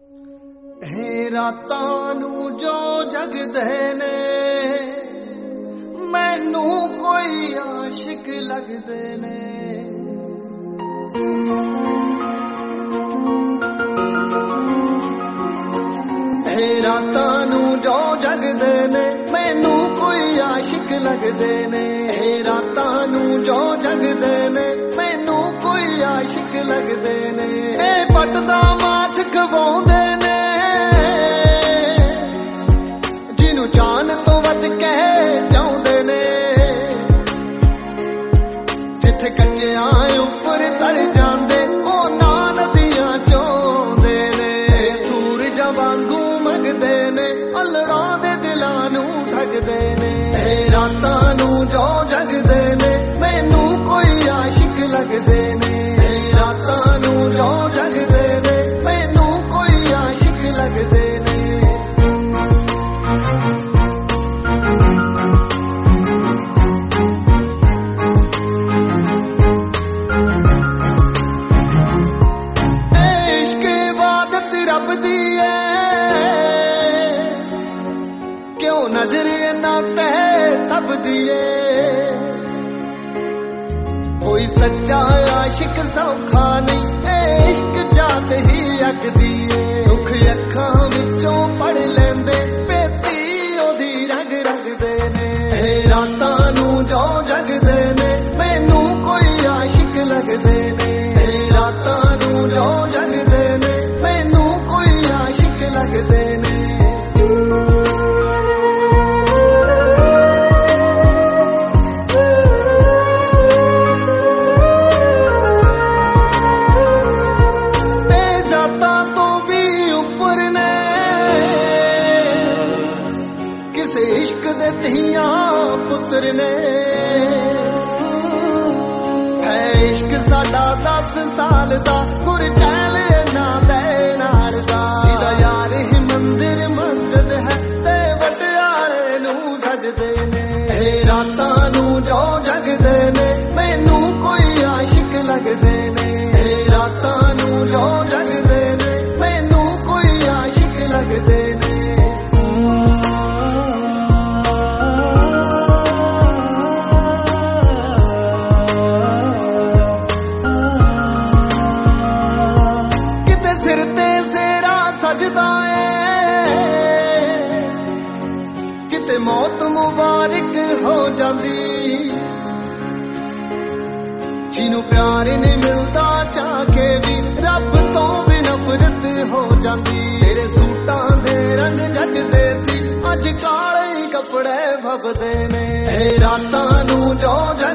ਰਾਤਾਂ ਨੂੰ ਜੋ ਜਗਦੇ ਨੇ ਮੈਨੂੰ ਕੋਈ ਆਸ਼ਿਕ ਲੱਗਦੇ ਨੇ। ਰਾਤਾਂ ਨੂੰ ਜੋ ਜਗਦੇ ਨੇ ਮੈਨੂੰ ਕੋਈ ਆਸ਼ਿਕ ਲੱਗਦੇ ਨੇ। ਰਾਤਾਂ ਨੂੰ ਜੋ ਜਗਦੇ ਨੇ ਮੈਨੂੰ ਕੋਈ ਆਸ਼ਿਕ ਲੱਗਦੇ ਨੇ। ਇਹ ਪੱਟਦਾ ਮਾਸ ਖਵਾਉਂਦੇ ਨੇ ਜਿਹਨੂੰ ਜਾਨ ਤੋਂ ਵੱਧ ਕੇ ਚਾਹੁੰਦੇ ਨੇ। ਜਿੱਥੇ ਕੱਚਿਆਂ ਉੱਪਰ ਤਰ ਜਾਂਦੇ ਉਹ ਨਾ ਨਦੀਆਂ ਚੋਂਦੇ ਨੇ। ਸੂਰਜਾਂ ਵਾਂਗੂ ਮੰਗਦੇ ਨੇ ਅਲੜਾਂ ਦੇ ਦਿਲਾਂ ਨੂੰ ਠੱਗਦੇ ਨੇ। ਰਾਤਾਂ ਨੂੰ ਜੋ ਜਗਦੇ ਨੇ ਮੈਨੂੰ ਕੋਈ ਆਸ਼ਿਕ ਲੱਗਦੇ ਨੇ। ਰਾਤਾਂ ਨੂੰ ਜੋ ਜਗਦੇ ਨੇ ਮੈਨੂੰ ਕੋਈ ਆਸ਼ਿਕ ਲੱਗਦੇ ਨੇ। ਇਸ਼ਕ ਇਬਾਦਤ ਰੱਬ ਦੀ ਏ ਕਿਉਂ ਨਜ਼ਰ ਇਹਨਾਂ ਤੇ ਸਭ ਦੀ ਏ। ਕੋਈ ਸੱਚਾ ਆਸ਼ਿਕ ਸੌਖਾ ਨਹੀਂ ਇਸ਼ਕ ਜਾਤ ਹੀ ਅਕਦੀ ਏ। ਦੁੱਖ ਅੱਖਾਂ ਵਿੱਚੋਂ ਪੜ ਲੈਂਦੇ ਪੇਤੀ ਉਹਦੀ ਰੰਗ ਰੰਗਦੇ ਨੇ। ਰਾਤਾਂ ਨੂੰ ਜੋ ਜਗਦੇ ਨੇ ਮੈਨੂੰ ਕੋਈ ਆਸ਼ਿਕ ਲੱਗਦੇ ਨੇ। ਰਾਤਾਂ ਨੂੰ ਜੋ ਜਗਦੇ ਨੇ ਮੈਨੂੰ ਕੋਈ ਆਸ਼ਿਕ ਲੱਗਦੇ ਨੇ। ਇਸ਼ਕ ਦੇ ਧੀਆਂ ਪੁੱਤਰ ਨੇ ਹੈ ਇਸ਼ਕ ਸਾਡਾ 10 ਸਾਲ ਦਾ ਗੁਰਚੈਲ ਇਹਨਾਂ ਦੇ ਨਾਲ ਦਾ। ਜਿਹਦਾ ਯਾਰ ਹੀ ਮੰਦਿਰ ਮਸਜਿਦ ਹੈ ਤੇ ਵਟਿਆਲੇ ਨੂੰ ਸਜਦੇ ਨੇ। ਰਾਤਾਂ ਨੂੰ ਜੋ ਜਗਦੇ ਨੇ ਮੈਨੂੰ ਕੋਈ ਆਸ਼ਿਕ ਲੱਗਦੇ ਨੇ। ਰਾਤਾਂ ਨੂੰ ਜੋ ਜਗਦੇ ਨੇ ਮੈਨੂੰ ਕੋਈ ਆਸ਼ਿਕ ਲੱਗਦੇ ਨੇ। ਕਿਤੇ ਮੌਤ ਮੁਬਾਰਕ ਹੋ ਜਾਂਦੀ ਜਿਹਨੂੰ ਪਿਆਰ ਨਹੀਂ ਮਿਲਦਾ ਚਾਹ ਕੇ ਵੀ ਰੱਬ ਤੋਂ ਵੀ ਨਫ਼ਰਤ ਹੋ ਜਾਂਦੀ। ਤੇਰੇ ਸੂਟਾਂ ਦੇ ਰੰਗ ਜੱਜਦੇ ਸੀ ਅੱਜ ਕਾਲੇ ਕੱਪੜੇ ਫੱਬਦੇ ਨੇ। ਰਾਤਾਂ ਨੂੰ ਜੋ